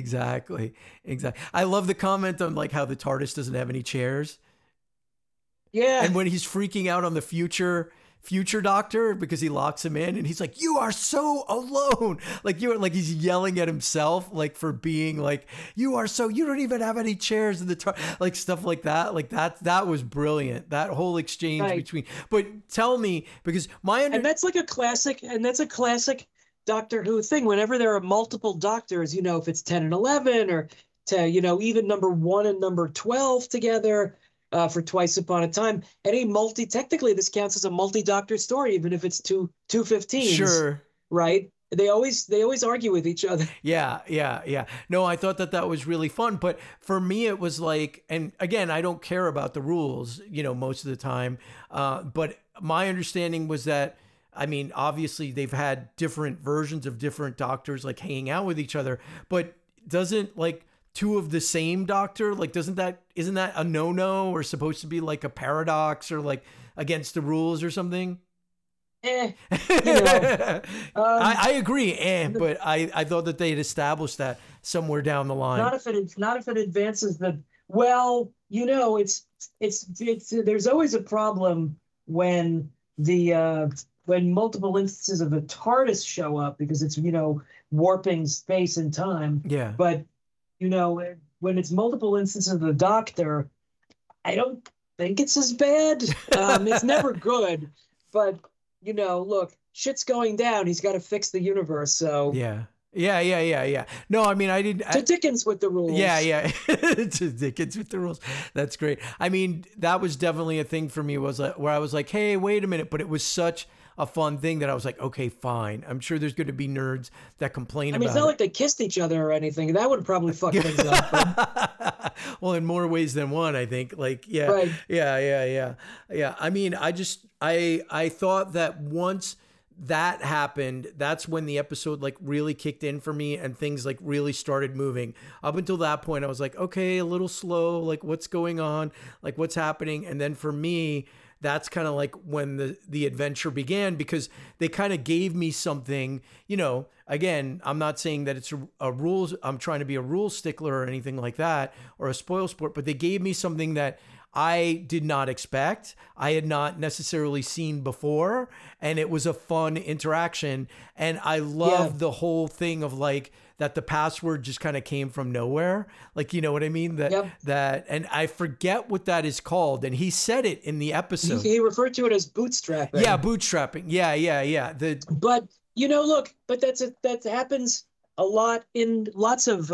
I love the comment on like how the TARDIS doesn't have any chairs. Yeah. And when he's freaking out on the future doctor because he locks him in and he's like, you are so alone. Like he's yelling at himself, like for being like, you don't even have any chairs in the like stuff like that. Like that was brilliant. That whole exchange Right. between, but tell me, because And that's like a classic, Doctor Who thing. Whenever there are multiple doctors, if it's 10 and 11 or even number 1 and number 12 together, for Twice Upon a Time. Technically this counts as a multi-doctor story, even if it's two 15s. Sure. Right? They always argue with each other. Yeah. No, I thought that was really fun. But for me, it was like, and again, I don't care about the rules, most of the time. But my understanding was that, I mean, obviously they've had different versions of different doctors like hanging out with each other, but doesn't like two of the same doctor, like isn't that a no-no or supposed to be like a paradox or like against the rules or something? I agree, but I thought that they had established that somewhere down the line. Not if it advances the well, it's there's always a problem when when multiple instances of the TARDIS show up because it's warping space and time. Yeah. But when it's multiple instances of the Doctor, I don't think it's as bad. It's never good, but look, shit's going down. He's got to fix the universe. So yeah. No, I mean, I didn't. To Dickens with the rules. Yeah. To Dickens with the rules. That's great. I mean, that was definitely a thing for me, was where I was like, hey, wait a minute. But it was such a fun thing that I was like, okay, fine. I'm sure there's going to be nerds that complain about it. It's not like they kissed each other or anything. That would probably fuck things up. But... Well, in more ways than one, I think. Like, yeah. Right. Yeah. I mean, I thought that once that happened, that's when the episode like really kicked in for me and things like really started moving. Up until that point, I was like, okay, a little slow. Like, what's going on? Like, what's happening? And then for me, that's kind of like when the adventure began, because they kind of gave me something, again, I'm not saying that it's a rules, I'm trying to be a rule stickler or anything like that, or a spoil sport, but they gave me something that I did not expect. I had not necessarily seen before. And it was a fun interaction. And I loved the whole thing of like, that the password just kind of came from nowhere. Like, you know what I mean? And I forget what that is called. And he said it in the episode. He referred to it as bootstrapping. Yeah, bootstrapping. Yeah. But look, but that happens a lot in lots of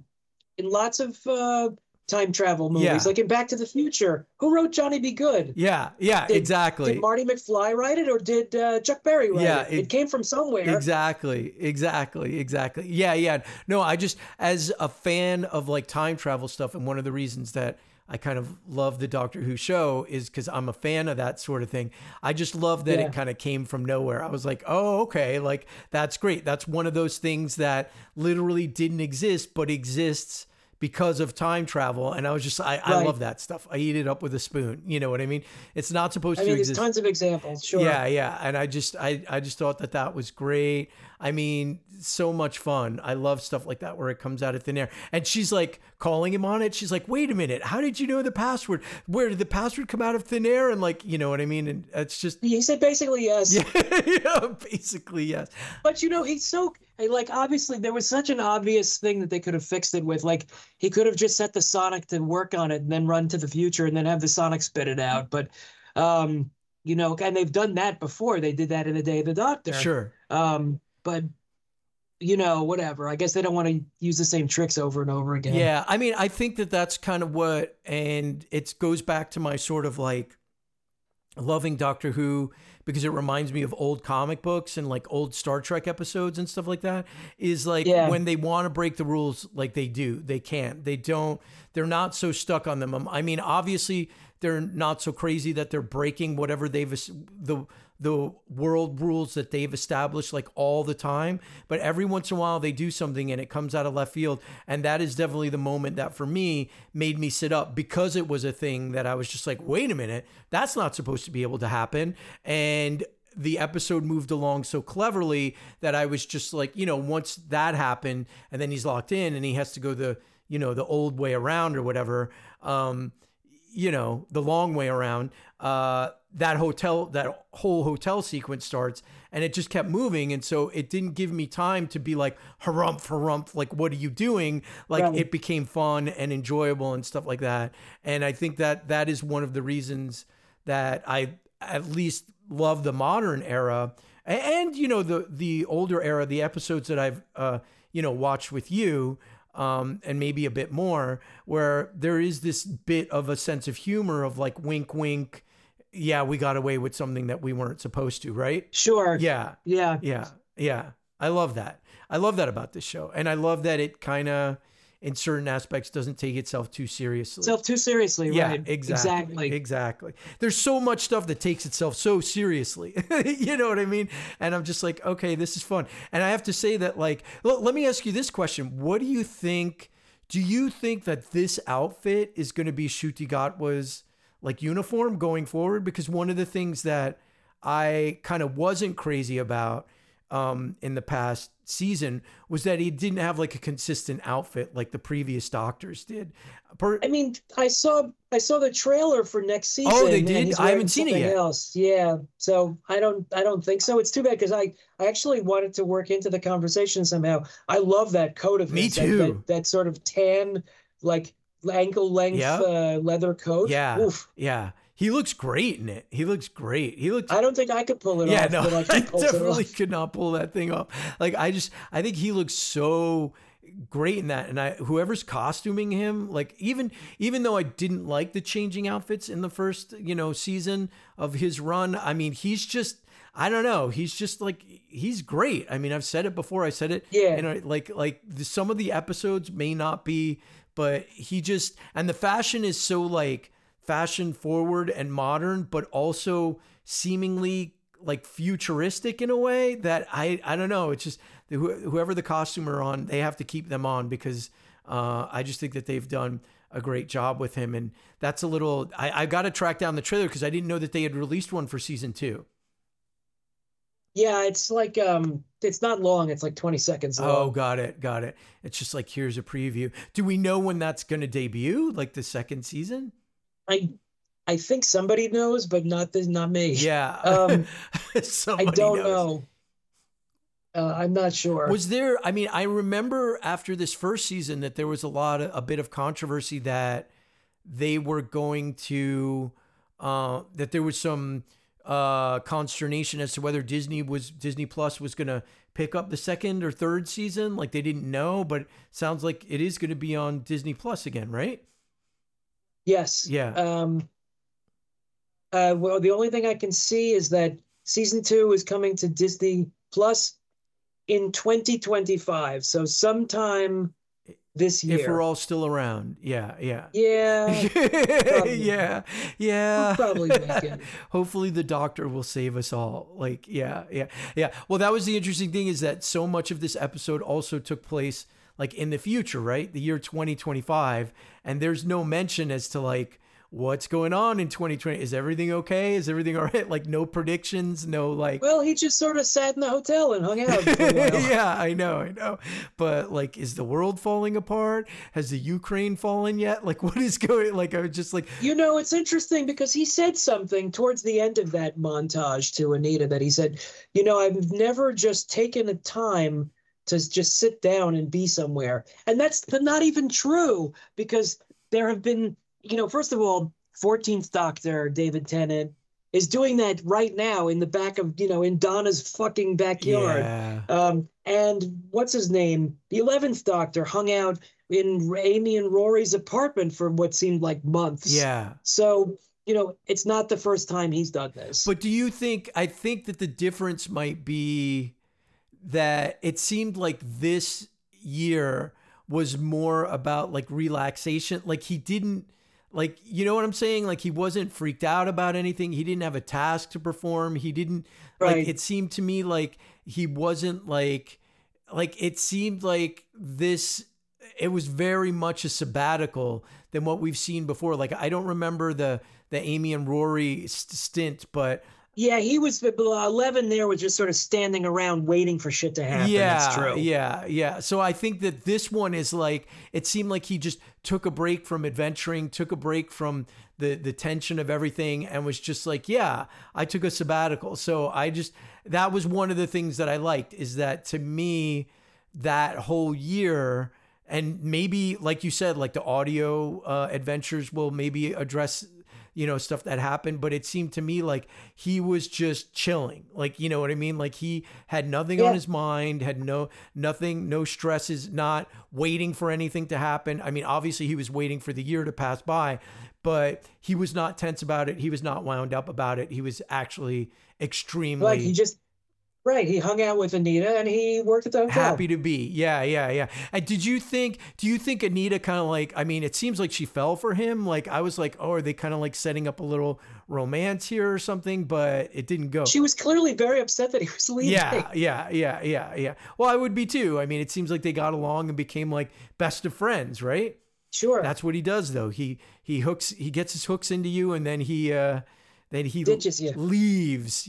time travel movies. Yeah. Like in Back to the Future. Who wrote Johnny Be Good? Yeah, exactly. Did Marty McFly write it, or did Chuck Berry write it? It came from somewhere. Exactly. Yeah. No, I just, as a fan of like time travel stuff, and one of the reasons that I kind of love the Doctor Who show is because I'm a fan of that sort of thing. I just love that it kind of came from nowhere. I was like, oh, okay, like that's great. That's one of those things that literally didn't exist, but exists because of time travel. And I was just, I love that stuff. I eat it up with a spoon. You know what I mean? It's not supposed to exist. There's tons of examples. Sure. Yeah. And I just thought that was great. I mean, so much fun. I love stuff like that where it comes out of thin air. And she's like calling him on it. She's like, wait a minute. How did you know the password? Where did the password come out of thin air? And like, you know what I mean? And it's just. He said basically yes. Yeah, basically yes. But he's so, like, obviously there was such an obvious thing that they could have fixed it with. Like, he could have just set the Sonic to work on it and then run to the future and then have the Sonic spit it out. But, and they've done that before. They did that in The Day of the Doctor. Sure. But, whatever. I guess they don't want to use the same tricks over and over again. Yeah. I mean, I think that's kind of what, and it goes back to my sort of like loving Doctor Who, because it reminds me of old comic books and like old Star Trek episodes and stuff like that, is like when they want to break the rules, like they can't, they're not so stuck on them. I mean, obviously they're not so crazy that they're breaking whatever the the world rules that they've established like all the time, but every once in a while they do something and it comes out of left field. And that is definitely the moment that for me made me sit up, because it was a thing that I was just like, wait a minute, that's not supposed to be able to happen. And the episode moved along so cleverly that I was just like, once that happened and then he's locked in and he has to go the old way around or whatever, the long way around, that whole hotel sequence starts and it just kept moving. And so it didn't give me time to be like, harumph, like, what are you doing? Like, Right. It became fun and enjoyable and stuff like that. And I think that is one of the reasons that I at least love the modern era and the older era, the episodes that I've, watched with you, and maybe a bit more, where there is this bit of a sense of humor of like, wink, wink. Yeah, we got away with something that we weren't supposed to, right? Sure. Yeah. Yeah. Yeah. I love that. I love that about this show. And I love that it kind of, in certain aspects, doesn't take itself too seriously. Too seriously, Yeah, right? Exactly. There's so much stuff that takes itself so seriously. You know what I mean? And I'm just like, okay, this is fun. And I have to say that, like, let me ask you this question. What do you think? Do you think that this outfit is going to be Ncuti Gatwa's like uniform going forward? Because one of the things that I kind of wasn't crazy about in the past season was that he didn't have like a consistent outfit like the previous Doctors did. I mean, I saw the trailer for next season. Oh, they and did? he's I haven't wearing seen it something yet. Else. Yeah. So I don't think so. It's too bad because I actually wanted to work into the conversation somehow. I love that coat of Me his. too. That sort of tan, like ankle length Yeah. leather coat. Yeah. Oof. Yeah. He looks great in it. He looks great. I don't think I could pull it yeah, off. no, but like I he pulls it definitely off. could not pull that thing off. Like, I think he looks so great in that. And whoever's costuming him, like, even though I didn't like the changing outfits in the first, season of his run, I mean, he's just, I don't know. He's just like, he's great. I mean, I've said it before. I said it, Yeah. some of the episodes may not be, but and the fashion is so like fashion forward and modern, but also seemingly like futuristic in a way that I don't know. It's just whoever the costumer on, they have to keep them on because I just think that they've done a great job with him. And that's a little, I got to track down the trailer because I didn't know that they had released one for season 2. Yeah, it's like it's not long. It's like 20 seconds long. Oh, got it. It's just like, here's a preview. Do we know when that's going to debut? Like the second season? I think somebody knows, but not me. Yeah. I Somebody don't knows. know. I'm not sure. Was there, I mean, I remember after this first season that there was a bit of controversy that they were going to, that there was some consternation as to whether Disney Plus was going to pick up the second or third season. Like, they didn't know, but it sounds like it is going to be on Disney Plus again, right? Yes. Yeah. Well, the only thing I can see is that season 2 is coming to Disney Plus in 2025. So sometime this year. If we're all still around. Yeah. Yeah. Yeah. We'll probably make it. Hopefully the Doctor will save us all. Like, yeah. Well, that was the interesting thing, is that so much of this episode also took place like in the future, right? The year 2025. And there's no mention as to like, what's going on in 2020? Is everything okay? Is everything all right? Like, no predictions, no like. Well, he just sort of sat in the hotel and hung out for a while. Yeah, I know. But like, is the world falling apart? Has the Ukraine fallen yet? Like, what is going, like, I was just like, It's interesting because he said something towards the end of that montage to Anita that he said, I've never just taken a time to just sit down and be somewhere. And that's not even true, because there have been, first of all, 14th Doctor, David Tennant, is doing that right now in the back of, in Donna's fucking backyard. yeah. And what's his name? The 11th Doctor hung out in Amy and Rory's apartment for what seemed like months. Yeah. So, it's not the first time he's done this. But do you think, I think that the difference might be that it seemed like this year was more about like relaxation. Like, he didn't, Like, you know what I'm saying? Like, he wasn't freaked out about anything. He didn't have a task to perform. He didn't, like, Right. it seemed to me like he wasn't like, it seemed like this, it was very much a sabbatical than what we've seen before. Like, I don't remember the Amy and Rory stint, but Yeah, he was 11 there was just sort of standing around waiting for shit to happen. That's true. Yeah. So I think that this one is like, it seemed like he just took a break from adventuring, took a break from the tension of everything, and was just like, yeah, I took a sabbatical. So that was one of the things that I liked, is that to me, that whole year, and maybe, like you said, like the audio adventures will maybe address, you know, stuff that happened, but it seemed to me like he was just chilling. Like, you know what I mean? Like, he had nothing on his mind, had nothing, no stresses, not waiting for anything to happen. I mean, obviously he was waiting for the year to pass by, but he was not tense about it. He was not wound up about it. He was actually extremely Like he just right. He hung out with Anita and he worked at the hotel. happy to be. Yeah. And do you think Anita kind of like, I mean, it seems like she fell for him. Like, I was like, oh, are they kind of like setting up a little romance here or something? But it didn't go. She was clearly very upset that he was leaving. Yeah. Well, I would be too. I mean, it seems like they got along and became like best of friends, right? Sure. That's what he does though. He gets his hooks into you, and then he ditches you. leaves.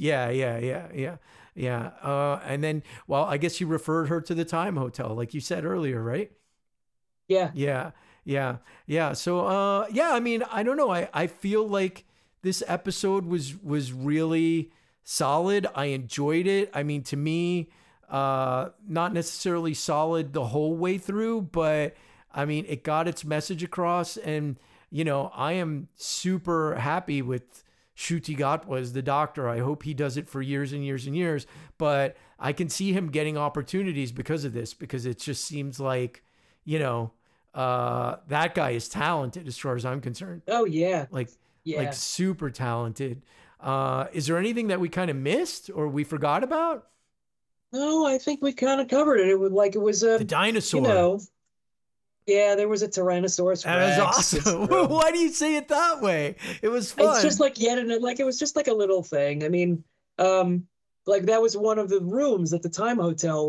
Yeah. And then, well, I guess you referred her to the Time Hotel, like you said earlier, right? Yeah. Yeah. So, yeah, I mean, I don't know. I feel like this episode was really solid. I enjoyed it. I mean, to me, not necessarily solid the whole way through, but I mean, it got its message across, and, you know, I am super happy with Ncuti Gatwa as the Doctor. I hope he does it for years and years and years, but I can see him getting opportunities because of this, because it just seems like, you know, that guy is talented as far as I'm concerned. Oh yeah. Like Yeah. super talented. Is there anything that we kind of missed or we forgot about? No, I think we kind of covered it. It was The dinosaur. you know, yeah, there was a Tyrannosaurus That was Rex. awesome. Why do you say it that way? It was fun. It's just like like it was just like a little thing. I mean, like that was one of the rooms at the Time Hotel.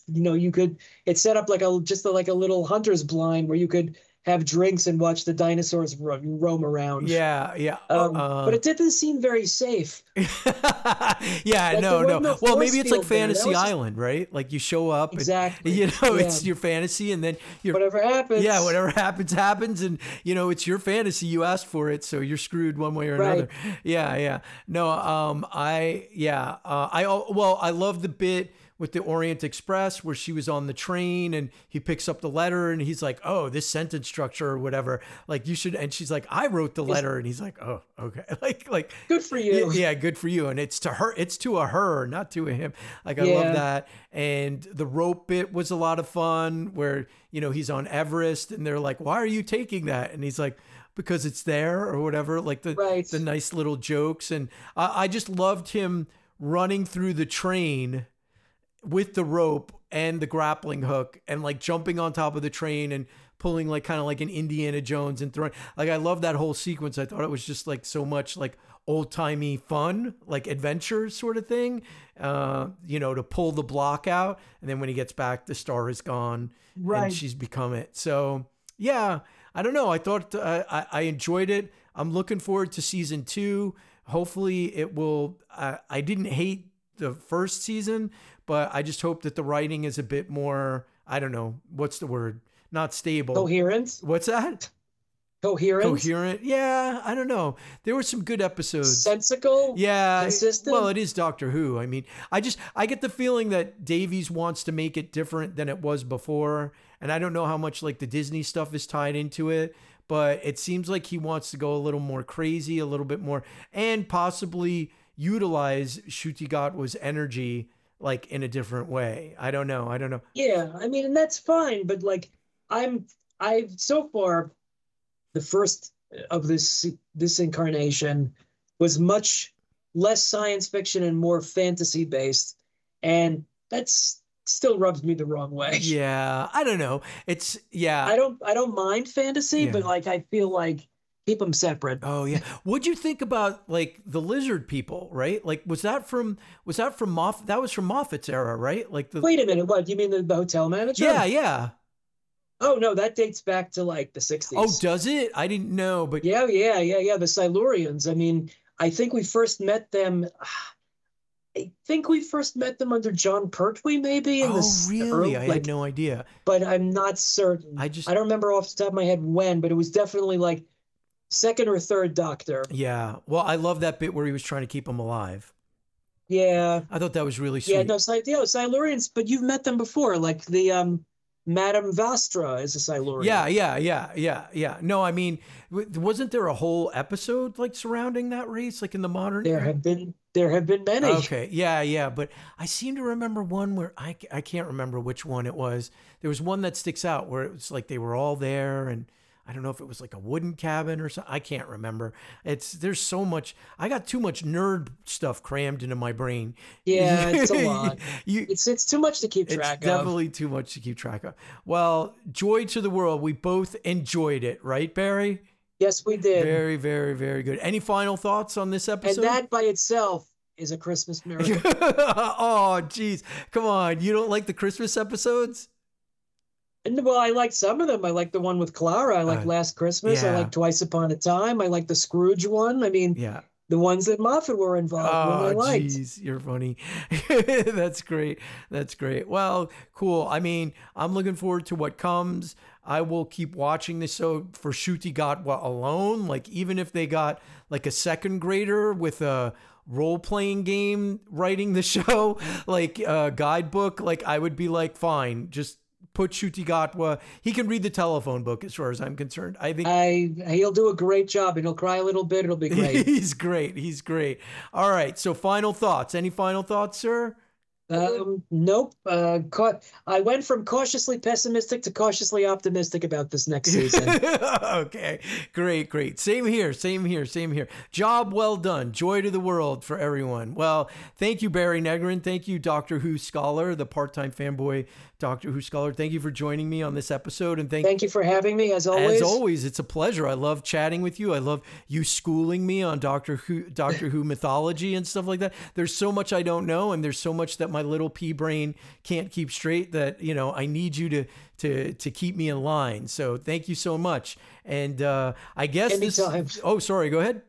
It set up like a little hunter's blind where you could have drinks and watch the dinosaurs roam around. Yeah. But it didn't seem very safe. Yeah, Like, no. there wasn't a Well, force maybe it's like field there. That Fantasy was just- Island, right? Like you show up, Exactly. and, you know, Yeah. it's your fantasy, and then you're Whatever happens. yeah, whatever happens, and you know, it's your fantasy. You asked for it, so you're screwed one way or another. Right. Yeah. No, I love the bit with the Orient Express where she was on the train and he picks up the letter and he's like, "Oh, this sentence structure or whatever. Like you should." And she's like, "I wrote the letter," and he's like, "Oh, okay." Like Good for you. yeah, good for you. And it's to her, it's to a her, not to a him. Like, I Yeah. love that. And the rope bit was a lot of fun where, you know, he's on Everest and they're like, "Why are you taking that?" And he's like, "Because it's there," or whatever. Like Right. the nice little jokes. And I just loved him running through the train with the rope and the grappling hook and like jumping on top of the train and pulling like kind of like an Indiana Jones and throwing, like, I love that whole sequence. I thought it was just like so much like old timey fun, like adventure sort of thing, you know, to pull the block out. And then when he gets back, the star is gone Right. and she's become it. So yeah, I don't know. I thought I enjoyed it. I'm looking forward to season 2. Hopefully it will. I didn't hate the first season, but I just hope that the writing is a bit more, I don't know, what's the word? Not stable. Coherent. What's that? Coherent. Yeah, I don't know. There were some good episodes. Sensical. Yeah. Consistent. Well, it is Doctor Who. I mean, I get the feeling that Davies wants to make it different than it was before. And I don't know how much like the Disney stuff is tied into it, but it seems like he wants to go a little more crazy, a little bit more, and possibly utilize Ncuti Gatwa's energy like in a different way. I don't know. Yeah, I mean, and that's fine, but like I've so far the first of this incarnation was much less science fiction and more fantasy based, and that's still rubs me the wrong way. Yeah, I don't know. It's yeah. I don't mind fantasy, Yeah. but like I feel like Keep them separate. Oh yeah. What'd you think about like the lizard people, right? Like was that from Moffat? That was from Moffat's era, right? Like the Wait a minute. What? You mean the hotel manager? Yeah, yeah. Oh no, that dates back to like the 60s. Oh, does it? I didn't know, but Yeah. The Silurians. I mean, I think we first met them. I think we first met them under John Pertwee, maybe. In oh really? early, I had no idea. but I'm not certain. I I don't remember off the top of my head when, but it was definitely like second or third Doctor. Yeah. Well, I love that bit where he was trying to keep him alive. Yeah. I thought that was really sweet. Yeah. No. Silurians. But you've met them before, like the Madame Vastra is a Silurian. Yeah. No, I mean, wasn't there a whole episode like surrounding that race, like in the modern? There have been many. Okay, yeah, but I seem to remember one where I can't remember which one it was. There was one that sticks out where it was like they were all there, and I don't know if it was like a wooden cabin or something. I can't remember. There's so much. I got too much nerd stuff crammed into my brain. Yeah, it's a lot. You, It's too much to keep track It's definitely too much to keep track of. Well, joy to the world. We both enjoyed it, right, Barry? Yes, we did. Very, very, very good. Any final thoughts on this episode? And that by itself is a Christmas miracle. Oh, geez. Come on. You don't like the Christmas episodes? And well, I liked some of them. I like the one with Clara. I like Last Christmas. yeah. I like Twice Upon a Time. I like the Scrooge one. I mean, Yeah. the ones that Moffat were involved in, I liked. Geez, you're funny. That's great. That's great. Well, cool. I mean, I'm looking forward to what comes. I will keep watching this. So for Ncuti Gatwa alone, like even if they got like a second grader with a role-playing game writing the show, like a guidebook, like I would be like, fine, just put Ncuti Gatwa. He can read the telephone book as far as I'm concerned. I think He'll do a great job, and he'll cry a little bit. It'll be great. He's great. He's great. All right. So final thoughts. Any final thoughts, sir? Nope. I went from cautiously pessimistic to cautiously optimistic about this next season. Okay. Great. Same here. Job well done. Joy to the world for everyone. Well, thank you, Barry Negrin. Thank you, Doctor Who scholar, the part-time fanboy Doctor Who scholar. Thank you for joining me on this episode. And thank you for having me, as always. As always, it's a pleasure. I love chatting with you. I love you schooling me on Doctor Who mythology and stuff like that. There's so much I don't know, and there's so much that my little pea brain can't keep straight that, I need you to keep me in line. So thank you so much. And I guess Anytime. Oh, sorry. Go ahead.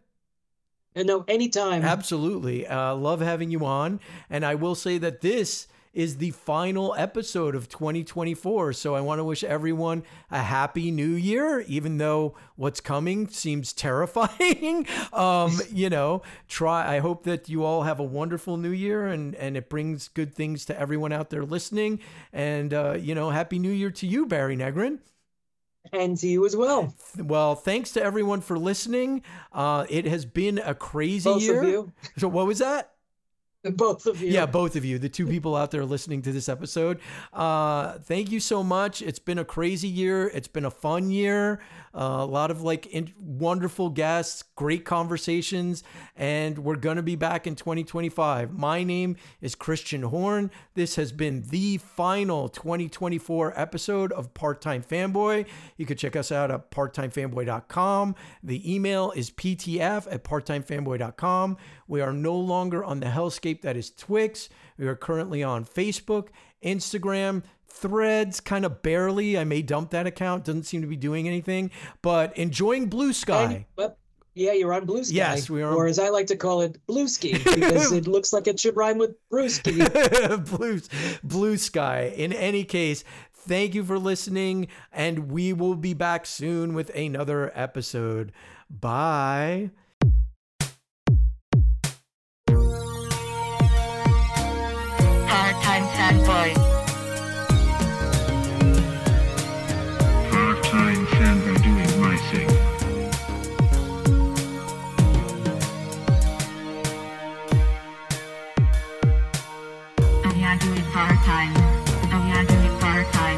No, anytime. Absolutely. Love having you on. And I will say that this is the final episode of 2024. So I want to wish everyone a happy new year, even though what's coming seems terrifying. I hope that you all have a wonderful new year and it brings good things to everyone out there listening. And, happy new year to you, Barry Negrin. And to you as well. Well, thanks to everyone for listening. It has been a crazy Both year. of you. So what was that? Both of you. Yeah, both of you, the two people out there listening to this episode. Thank you so much. It's been a crazy year. It's been a fun year. A lot of wonderful guests, great conversations, and we're going to be back in 2025. My name is Christian Horn. This has been the final 2024 episode of Part-Time Fanboy. You can check us out at parttimefanboy.com. The email is ptf@parttimefanboy.com. We are no longer on the hellscape that is Twix. We are currently on Facebook, Instagram, Threads, kind of barely. I may dump that account. Doesn't seem to be doing anything, but enjoying Blue Sky. Yeah, you're on Blue Sky. Yes, we are. Or as I like to call it, Blueski, because it looks like it should rhyme with Brewski. Blue Sky. In any case, thank you for listening, and we will be back soon with another episode. Bye. Part-time fanboy. Part-time fanboy doing my thing. Oh yeah, do it part-time. Oh yeah, do it part-time.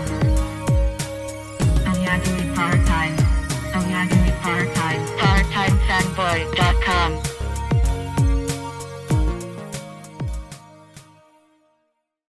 Oh yeah, do it part-time. Oh yeah, do it part-time. Part-time fanboy.